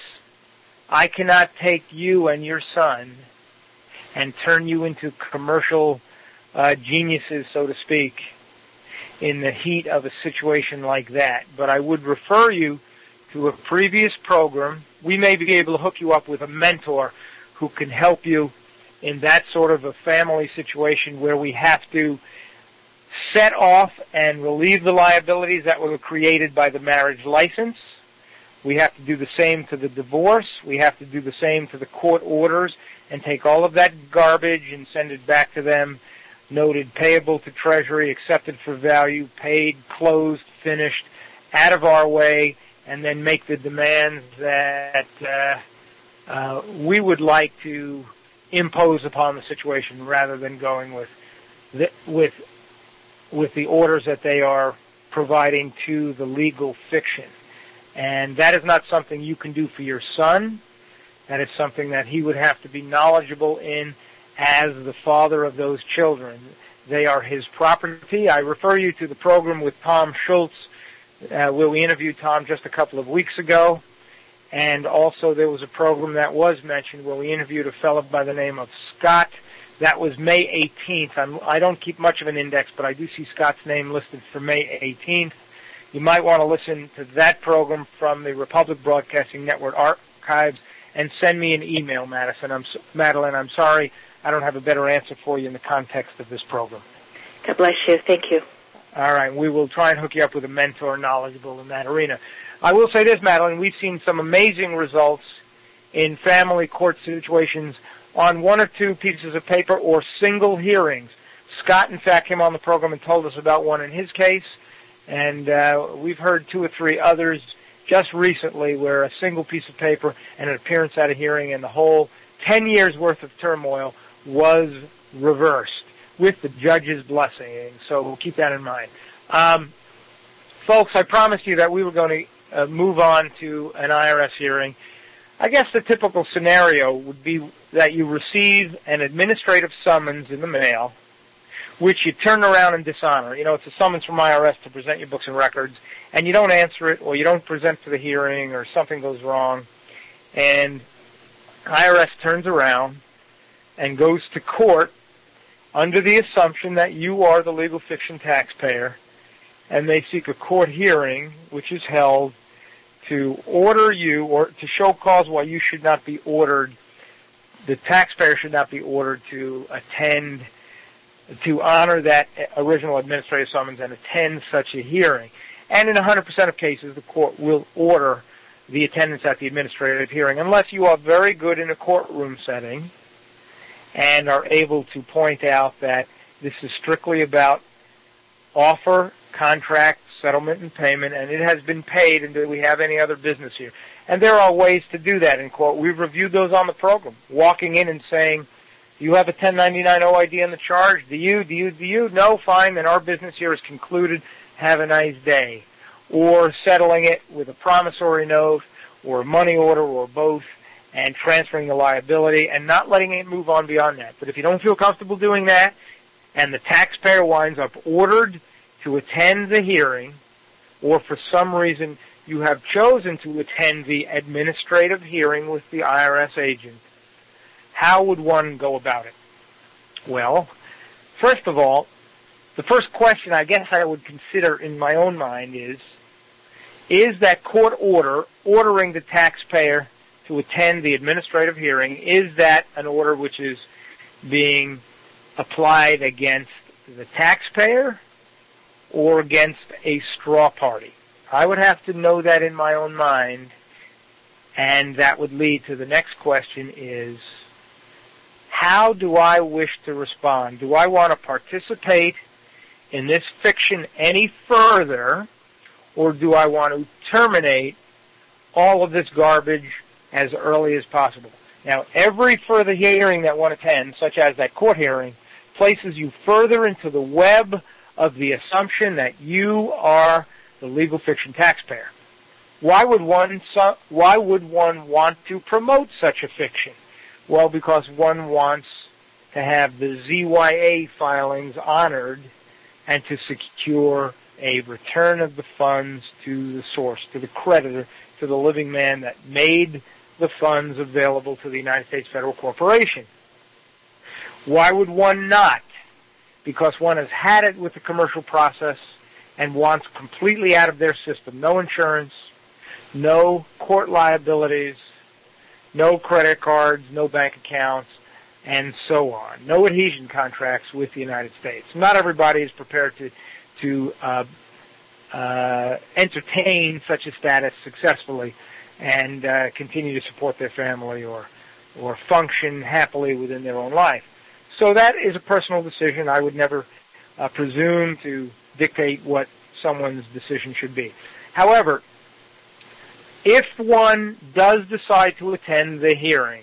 I cannot take you and your son and turn you into commercial uh, geniuses, so to speak, in the heat of a situation like that. But I would refer you to a previous program. We may be able to hook you up with a mentor who can help you in that sort of a family situation where we have to set off and relieve the liabilities that were created by the marriage license. We have to do the same to the divorce. We have to do the same to the court orders and take all of that garbage and send it back to them, noted payable to Treasury, accepted for value, paid, closed, finished, out of our way, and then make the demands that uh, uh, we would like to impose upon the situation rather than going with the, with with the orders that they are providing to the legal fiction. And that is not something you can do for your son. That is something that he would have to be knowledgeable in as the father of those children. They are his property. I refer you to the program with Tom Schultz, uh, where we interviewed Tom just a couple of weeks ago. And also there was a program that was mentioned where we interviewed a fellow by the name of Scott. That was May eighteenth. I'm, I don't keep much of an index, but I do see Scott's name listed for May eighteenth. You might want to listen to that program from the Republic Broadcasting Network archives and send me an email, Madison. I'm, Madeline, I'm sorry I don't have a better answer for you in the context of this program. God bless you. Thank you. All right. We will try and hook you up with a mentor knowledgeable in that arena. I will say this, Madeline. We've seen some amazing results in family court situations on one or two pieces of paper or single hearings. Scott, in fact, came on the program and told us about one in his case. And uh, we've heard two or three others just recently where a single piece of paper and an appearance at a hearing and the whole ten years worth of turmoil was reversed with the judge's blessing. So we'll keep that in mind. Um, folks, I promised you that we were going to uh, move on to an I R S hearing. I guess the typical scenario would be that you receive an administrative summons in the mail, which you turn around and dishonor. You know, it's a summons from I R S to present your books and records, and you don't answer it, or you don't present for the hearing, or something goes wrong, and I R S turns around and goes to court under the assumption that you are the legal fiction taxpayer, and they seek a court hearing, which is held to order you, or to show cause why you should not be ordered, the taxpayer should not be ordered to attend to honor that original administrative summons and attend such a hearing. And in one hundred percent of cases, the court will order the attendance at the administrative hearing, unless you are very good in a courtroom setting and are able to point out that this is strictly about offer, contract, settlement, and payment, and it has been paid, and do we have any other business here? And there are ways to do that in court. We've reviewed those on the program, walking in and saying, do you have a ten ninety-nine O I D on the charge? Do you? Do you? Do you? No, fine, then our business here is concluded. Have a nice day. Or settling it with a promissory note or a money order or both and transferring the liability and not letting it move on beyond that. But if you don't feel comfortable doing that and the taxpayer winds up ordered to attend the hearing, or for some reason you have chosen to attend the administrative hearing with the I R S agent, how would one go about it? Well, first of all, the first question I guess I would consider in my own mind is, is that court order ordering the taxpayer to attend the administrative hearing, is that an order which is being applied against the taxpayer or against a straw party? I would have to know that in my own mind, and that would lead to the next question is, how do I wish to respond? Do I want to participate in this fiction any further, or do I want to terminate all of this garbage as early as possible? Now, every further hearing that one attends, such as that court hearing, places you further into the web of the assumption that you are the legal fiction taxpayer. Why would one, why would one want to promote such a fiction? Well, because one wants to have the Z Y A filings honored and to secure a return of the funds to the source, to the creditor, to the living man that made the funds available to the United States Federal Corporation. Why would one not? Because one has had it with the commercial process and wants completely out of their system. No insurance, no court liabilities, no credit cards, no bank accounts, and so on. No adhesion contracts with the United States. Not everybody is prepared to to uh, uh, entertain such a status successfully and uh, continue to support their family or or function happily within their own life. So that is a personal decision. I would never uh, presume to dictate what someone's decision should be. However, if one does decide to attend the hearing,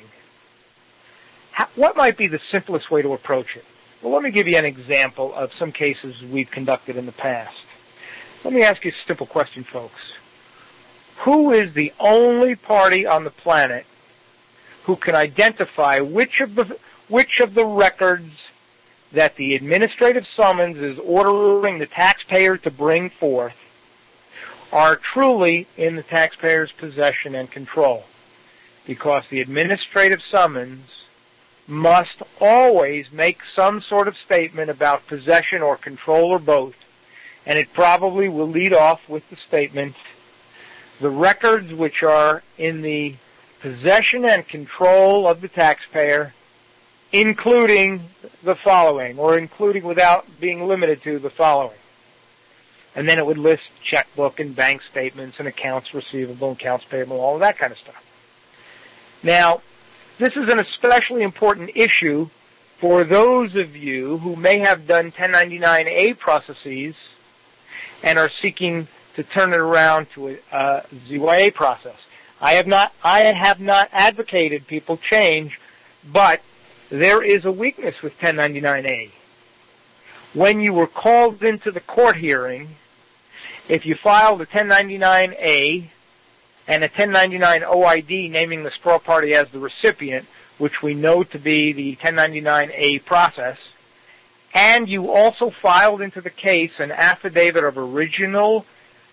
how, what might be the simplest way to approach it? Well, let me give you an example of some cases we've conducted in the past. Let me ask you a simple question, folks. Who is the only party on the planet who can identify which of the which of the records that the administrative summons is ordering the taxpayer to bring forth are truly in the taxpayer's possession and control? Because the administrative summons must always make some sort of statement about possession or control or both, and it probably will lead off with the statement, the records which are in the possession and control of the taxpayer, including the following, or including without being limited to the following. And then it would list checkbook and bank statements and accounts receivable and accounts payable, all of that kind of stuff. Now, this is an especially important issue for those of you who may have done ten ninety-nine A processes and are seeking to turn it around to a uh, Z Y A process. I have not, I have not advocated people change, but there is a weakness with ten ninety-nine A. When you were called into the court hearing, if you filed a ten ninety-nine A and a ten ninety-nine O I D naming the straw party as the recipient, which we know to be the ten ninety-nine A process, and you also filed into the case an affidavit of original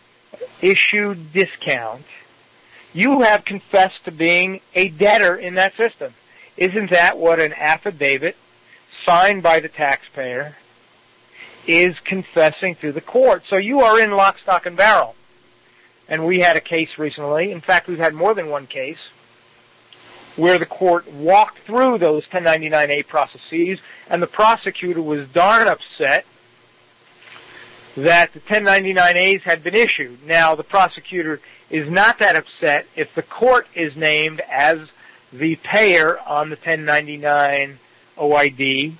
issued discount, you have confessed to being a debtor in that system. Isn't that what an affidavit signed by the taxpayer is confessing to the court? So you are in lock, stock, and barrel. And we had a case recently, in fact we've had more than one case, where the court walked through those ten ninety-nine A processes, and the prosecutor was darn upset that the ten ninety-nine A's had been issued. Now, the prosecutor is not that upset if the court is named as the payer on the ten ninety-nine O I D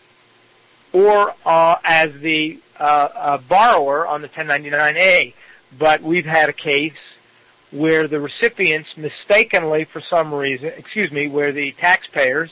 or uh, as the uh, uh, borrower on the ten ninety-nine A. But we've had a case where the recipients mistakenly, for some reason, excuse me, where the taxpayers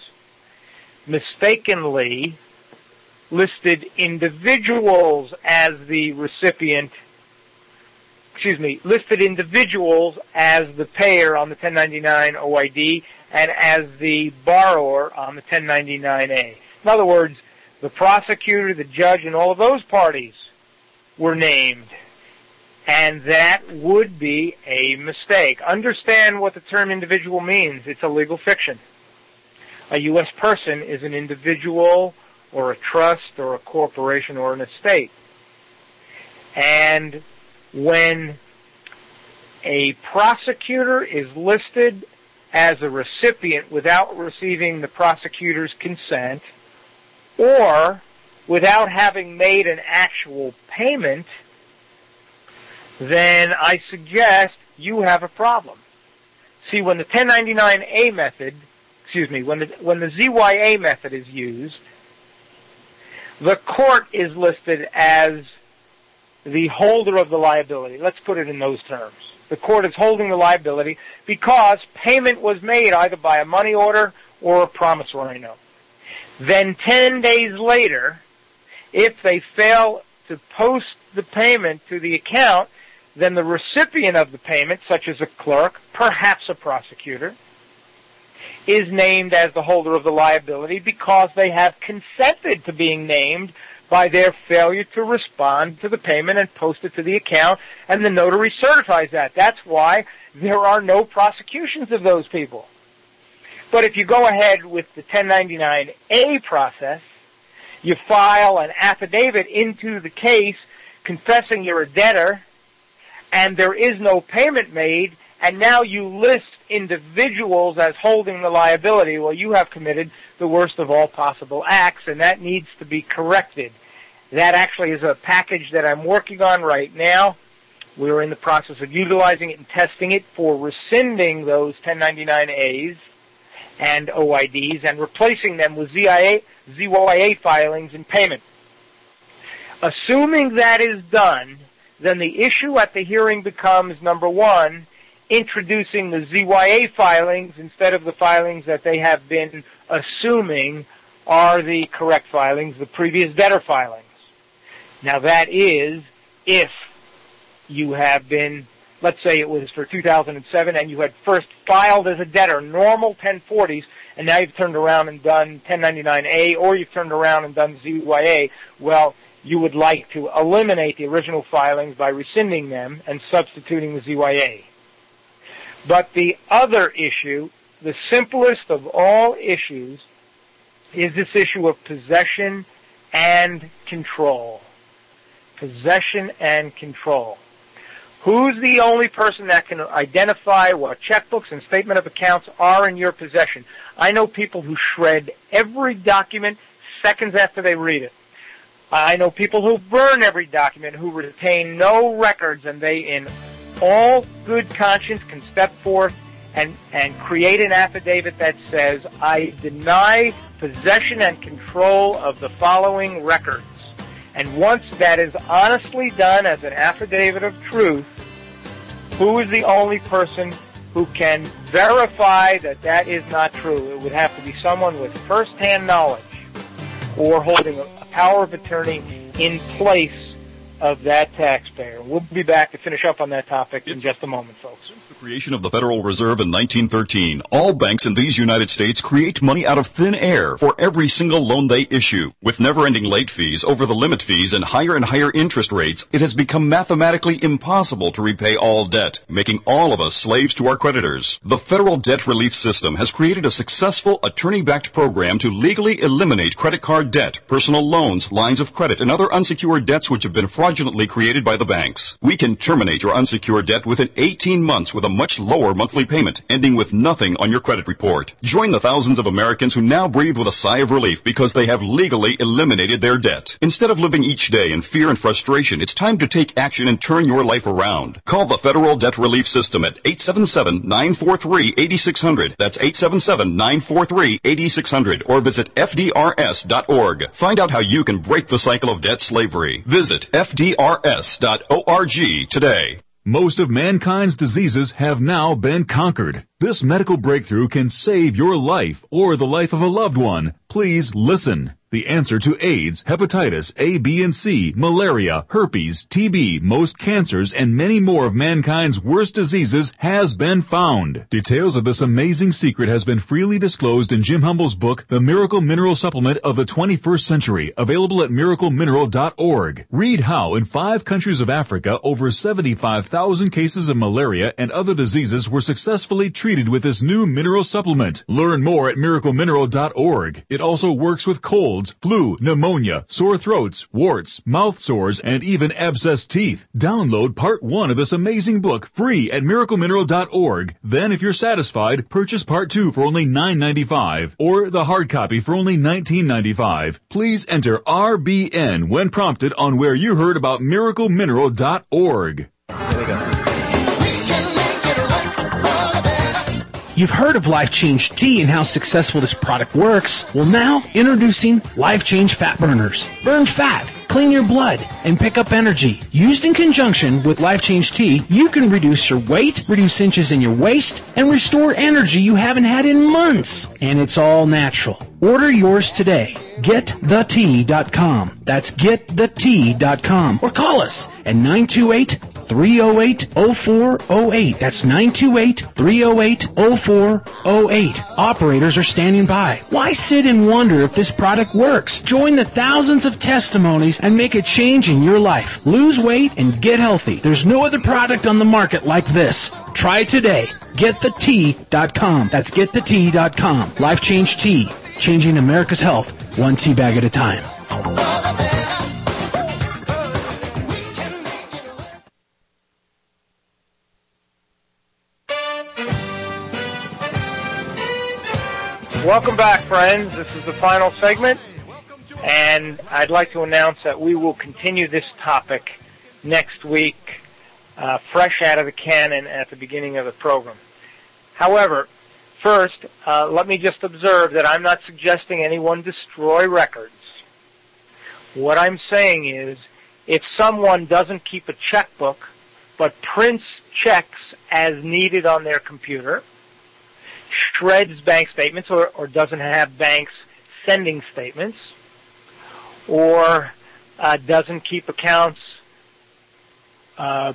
mistakenly listed individuals as the recipient, excuse me, listed individuals as the payer on the ten ninety-nine O I D and as the borrower on the ten ninety-nine A. In other words, the prosecutor, the judge, and all of those parties were named. And that would be a mistake. Understand what the term individual means. It's a legal fiction. A U S person is an individual or a trust or a corporation or an estate. And when a prosecutor is listed as a recipient without receiving the prosecutor's consent or without having made an actual payment, then I suggest you have a problem. See, when the ten ninety-nine A method, excuse me, when the, when the Z Y A method is used, the court is listed as the holder of the liability. Let's put it in those terms. The court is holding the liability because payment was made either by a money order or a promissory note. Then ten days later, if they fail to post the payment to the account, then the recipient of the payment, such as a clerk, perhaps a prosecutor, is named as the holder of the liability because they have consented to being named by their failure to respond to the payment and post it to the account, and the notary certifies that. That's why there are no prosecutions of those people. But if you go ahead with the ten ninety-nine A process, you file an affidavit into the case confessing you're a debtor, and there is no payment made, and now you list individuals as holding the liability, well, you have committed the worst of all possible acts, and that needs to be corrected. That actually is a package that I'm working on right now. We're in the process of utilizing it and testing it for rescinding those ten ninety-nine A's and O I Ds and replacing them with Z Y A filings and payment. Assuming that is done, then the issue at the hearing becomes, number one, introducing the Z Y A filings instead of the filings that they have been assuming are the correct filings, the previous debtor filings. Now that is if you have been, let's say it was for two thousand seven, and you had first filed as a debtor, normal ten forties, and now you've turned around and done ten ninety-nine A, or you've turned around and done Z Y A, well, you would like to eliminate the original filings by rescinding them and substituting the Z Y A. But the other issue, the simplest of all issues, is this issue of possession and control. Possession and control. Who's the only person that can identify what checkbooks and statement of accounts are in your possession? I know people who shred every document seconds after they read it. I know people who burn every document, who retain no records, and they, in all good conscience, can step forth and, and create an affidavit that says, I deny possession and control of the following records. And once that is honestly done as an affidavit of truth, who is the only person who can verify that that is not true? It would have to be someone with first-hand knowledge or holding a power of attorney in place of that taxpayer. We'll be back to finish up on that topic in just a moment, folks. Since the creation of the Federal Reserve in nineteen thirteen, all banks in these United States create money out of thin air for every single loan they issue. With never-ending late fees, over-the-limit fees, and higher and higher interest rates, it has become mathematically impossible to repay all debt, making all of us slaves to our creditors. The Federal Debt Relief System has created a successful attorney-backed program to legally eliminate credit card debt, personal loans, lines of credit, and other unsecured debts which have been fraudulently created by the banks. We can terminate your unsecured debt within eighteen months with a much lower monthly payment, ending with nothing on your credit report. Join the thousands of Americans who now breathe with a sigh of relief because they have legally eliminated their debt. Instead of living each day in fear and frustration, it's time to take action and turn your life around. Call the Federal Debt Relief System at eight seven seven, nine four three, eight six zero zero. That's eight seven seven, nine four three, eight six zero zero. Or visit F D R S dot org. Find out how you can break the cycle of debt slavery. Visit F D R S dot org today. Most of mankind's diseases have now been conquered. This medical breakthrough can save your life or the life of a loved one. Please listen. The answer to AIDS, hepatitis A, B, and C, malaria, herpes, T B, most cancers, and many more of mankind's worst diseases has been found. Details of this amazing secret has been freely disclosed in Jim Humble's book, The Miracle Mineral Supplement of the twenty-first century, available at miracle mineral dot org. Read how in five countries of Africa, over seventy-five thousand cases of malaria and other diseases were successfully treated with this new mineral supplement. Learn more at miracle mineral dot org. It also works with colds, flu, pneumonia, sore throats, warts, mouth sores, and even abscessed teeth. Download part one of this amazing book free at miracle mineral dot org. Then, if you're satisfied, purchase part two for only nine ninety-five or the hard copy for only nineteen ninety-five. Please enter R B N when prompted on where you heard about miracle mineral dot org. Here we go. You've heard of Life Change Tea and how successful this product works. Well, now, introducing Life Change Fat Burners. Burn fat, clean your blood, and pick up energy. Used in conjunction with Life Change Tea, you can reduce your weight, reduce inches in your waist, and restore energy you haven't had in months. And it's all natural. Order yours today. get the tea dot com. That's get the tea dot com. Or call us at nine two eight, three oh eight, oh four oh eight. That's nine two eight, three oh eight, oh four oh eight. Operators are standing by. Why sit and wonder if this product works? Join the thousands of testimonies and make a change in your life. Lose weight and get healthy. There's no other product on the market like this. Try it today. get the tea dot com. That's get the tea dot com. Life Change Tea. Changing America's health, one tea bag at a time. Welcome back, friends. This is the final segment, and I'd like to announce that we will continue this topic next week, uh, fresh out of the cannon at the beginning of the program. However, first, uh, let me just observe that I'm not suggesting anyone destroy records. What I'm saying is, if someone doesn't keep a checkbook, but prints checks as needed on their computer, shreds bank statements or, or doesn't have banks sending statements, or uh, doesn't keep accounts uh,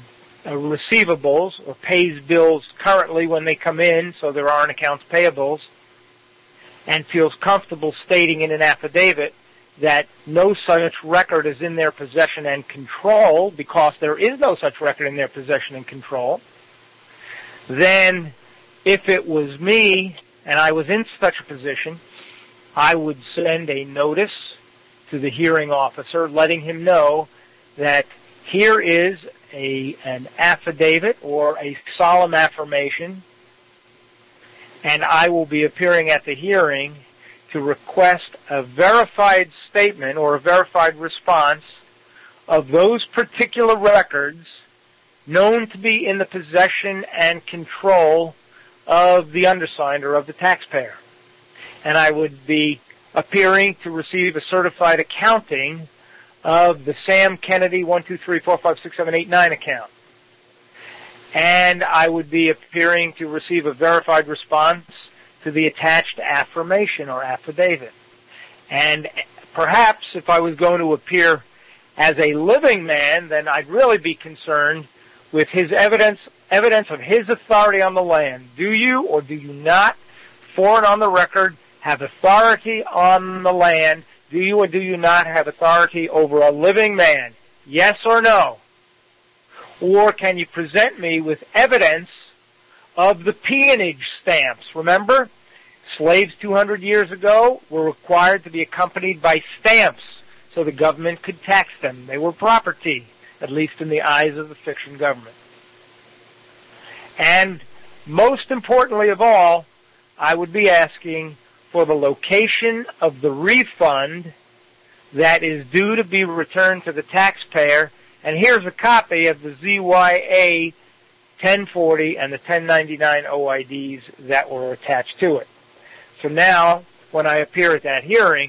uh, receivables or pays bills currently when they come in, so there aren't accounts payables, and feels comfortable stating in an affidavit that no such record is in their possession and control because there is no such record in their possession and control, then if it was me and I was in such a position, I would send a notice to the hearing officer letting him know that here is a an affidavit or a solemn affirmation, and I will be appearing at the hearing to request a verified statement or a verified response of those particular records known to be in the possession and control of the undersigned or of the taxpayer. And I would be appearing to receive a certified accounting of the Sam Kennedy one two three four five six seven eight nine account. And I would be appearing to receive a verified response to the attached affirmation or affidavit. And perhaps if I was going to appear as a living man, then I'd really be concerned with his evidence evidence of his authority on the land. Do you or do you not, for and on the record, have authority on the land? Do you or do you not have authority over a living man? Yes or no? Or can you present me with evidence of the peonage stamps? Remember, slaves two hundred years ago were required to be accompanied by stamps so the government could tax them. They were property, at least in the eyes of the fiction government. And most importantly of all, I would be asking for the location of the refund that is due to be returned to the taxpayer. And here's a copy of the Z Y A ten forty and the ten ninety-nine O I Ds that were attached to it. So now, when I appear at that hearing,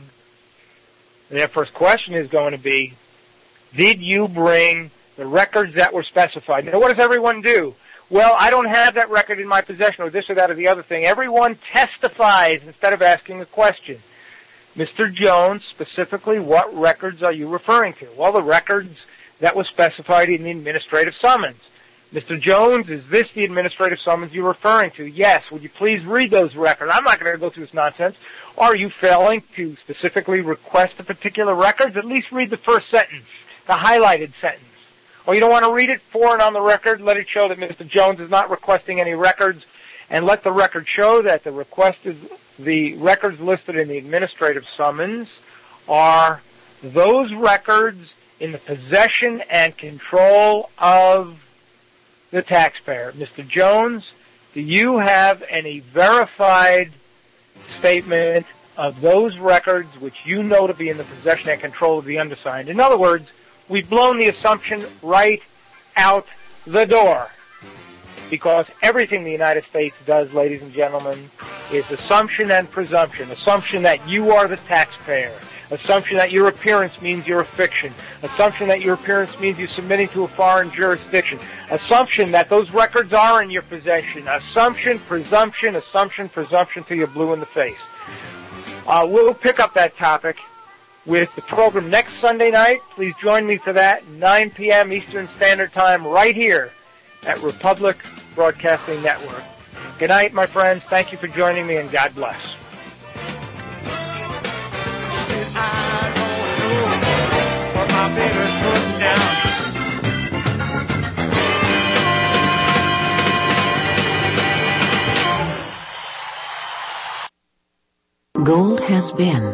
their first question is going to be, did you bring the records that were specified? Now, what does everyone do? Well, I don't have that record in my possession, or this or that or the other thing. Everyone testifies instead of asking a question. Mister Jones, specifically, what records are you referring to? Well, the records that were specified in the administrative summons. Mister Jones, is this the administrative summons you're referring to? Yes. Would you please read those records? I'm not going to go through this nonsense. Are you failing to specifically request the particular records? At least read the first sentence, the highlighted sentence. Or you don't want to read it, for and on the record, let it show that Mister Jones is not requesting any records, and let the record show that the requested, the records listed in the administrative summons are those records in the possession and control of the taxpayer. Mister Jones, do you have any verified statement of those records which you know to be in the possession and control of the undersigned? In other words, we've blown the assumption right out the door, because everything the United States does, ladies and gentlemen, is assumption and presumption. Assumption that you are the taxpayer. Assumption that your appearance means you're a fiction. Assumption that your appearance means you're submitting to a foreign jurisdiction. Assumption that those records are in your possession. Assumption, presumption, assumption, presumption till you're blue in the face. Uh, we'll pick up that topic with the program next Sunday night. Please join me for that, nine p.m. Eastern Standard Time, right here at Republic Broadcasting Network. Good night, my friends. Thank you for joining me, and God bless. Gold has been